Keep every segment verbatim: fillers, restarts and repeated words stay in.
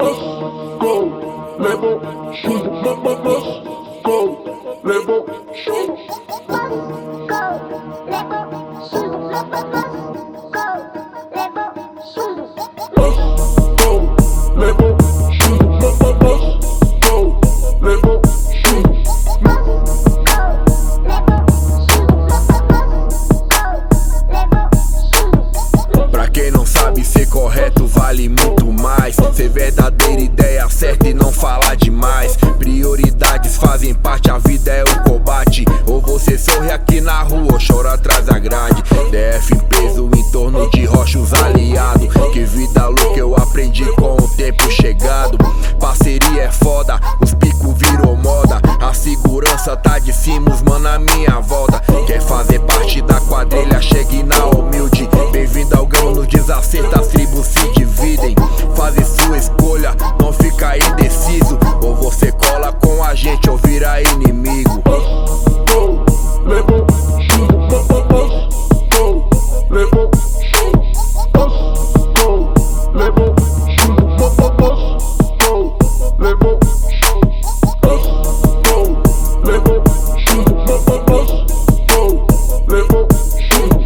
Go, levou chumbo, go, levou chumbo. Go, levou chumbo, go, levou chumbo. Go, levou chumbo, go, levou chumbo. Pra quem não sabe, ser correto vale muito mais. Ser verdadeira, ideia certa e não falar demais. Prioridades fazem parte, a vida é o combate. Ou você sorri aqui na rua ou chora atrás da grade. D F em peso em torno de rochos aliado. Que vida louca eu aprendi com o tempo chegado. Parceria é foda, os picos virou moda. A segurança tá de cima, os mano à minha volta. Quer fazer parte da quadrilha, chegue na humilde. Bem-vindo ao grão, nos desacertos as tribos se dividem. Faze sua escolha, não fica indeciso. Ou você cola com a gente ou vira inimigo. Go, levou chumbo, go, levou chumbo. Go, levou chumbo, go, levou chumbo. Go, levou chumbo, go, levou chumbo.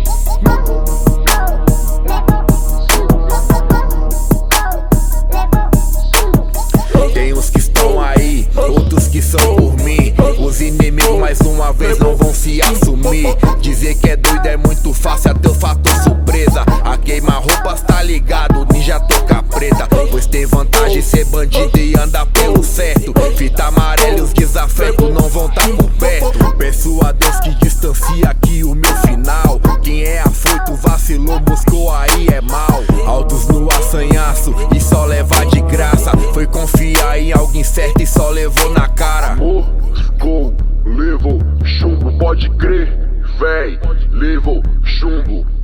Tem uns que estão aí, outros que são por mim. Os inimigos mais uma vez não vão se assumir. Dizer que é doido é muito fácil, até o fator surpresa. A queima-roupas tá ligado, ninja toca preta. Pois tem vantagem ser bandido e andar pelo certo. Fita amarela e os desafetos não vão tá por perto. Peço a Deus que distancia aqui o meu final. Quem é afoito vacilou, buscou aí é mal. Altos no assanhaço e só levar de graça. Foi confiar em alguém certo e só levou na cara. Go, levou chumbo, pode crer, véi, levou chumbo.